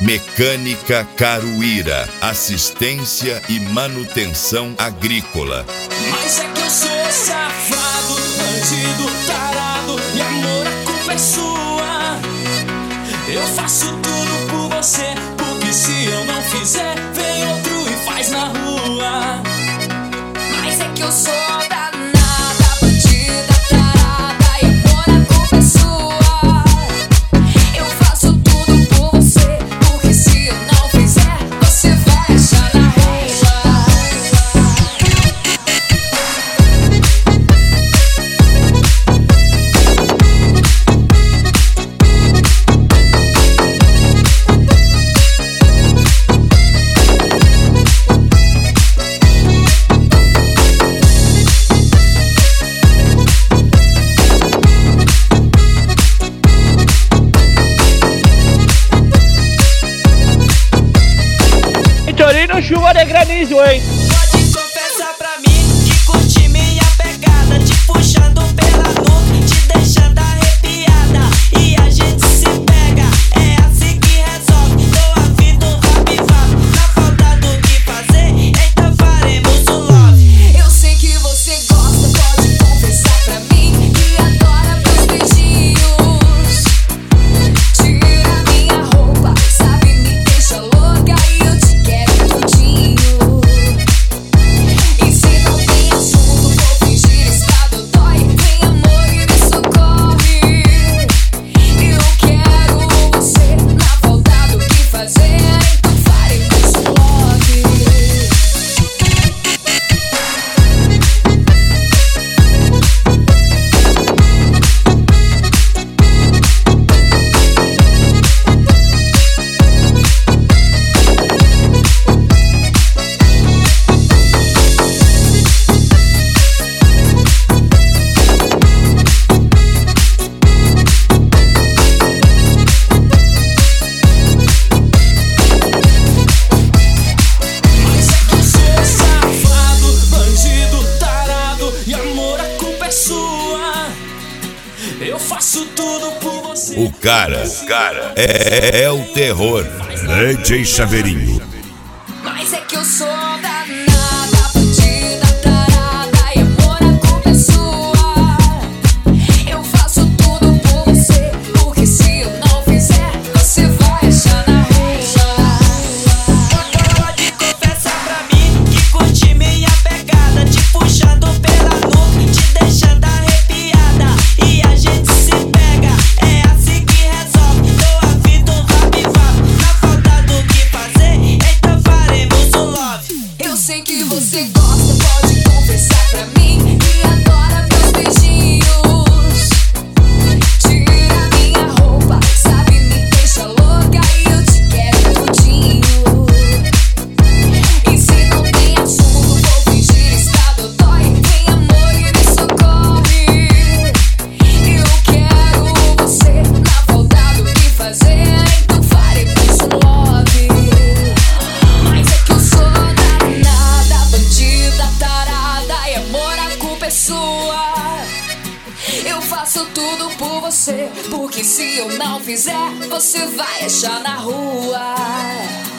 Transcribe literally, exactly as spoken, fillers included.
Mecânica Caruíra, assistência e manutenção agrícola. Mas é que eu sou safado, bandido, tarado, e amor, a culpa é sua. Eu faço tudo por você, porque se eu não fizer, vem outro e faz na rua. Mas é que eu sou danada, bandida, tarada, e amor, a culpa é sua. Eu faço tudo por você, porque se eu não fizer, você vai achar na rua. Torino, chuva de granizo, hein? Pode confessar pra mim que curte minha pegada, te puxando pela nuca, te deixando arrepiada, e a gente se pega, é assim que resolve. Tô a fim do rabivado, na falta do que fazer, então faremos um love. Eu sei que você gosta, pode confessar pra mim que adora meus beijinhos. Tira minha roupa, sabe, me deixa louca e eu te quero tudinho. E se não tem assunto, vou fingir estar dodói. Vem amor e me socorre. Eu quero você, na falta do que fazer, então faremos um love. Mas é que eu sou safado, bandido, tarado, e amor, a culpa é sua. Eu faço tudo por você. O cara, cara, é, é o terror. D J Chaveirinho. Mas é que eu sou danada, bandida, tarada, e amor, a culpa é sua. Eu faço tudo por você, porque se eu não fizer, você vai achar na rua. Pode confessar pra mim que curte minha pegada, te puxando pela nuca, te deixando arrepiada, e a gente se pega, é assim que resolve. Tô a fim do rabivado, na falta do que fazer, então faremos um love. Eu sei que você gosta, pode confessar pra mim que adora meus beijinhos. Tira minha roupa, sabe, me deixa louca e eu te quero tudinho. E se não tem assunto, vou fingir estar dodói. Vem amor e me socorre. Eu quero você, na falta do que fazer, então faremos um love. Mas é que eu sou danada, bandida, tarada, e amor, a culpa é sua. Eu faço tudo por você, porque se eu não fizer, você vai achar na rua.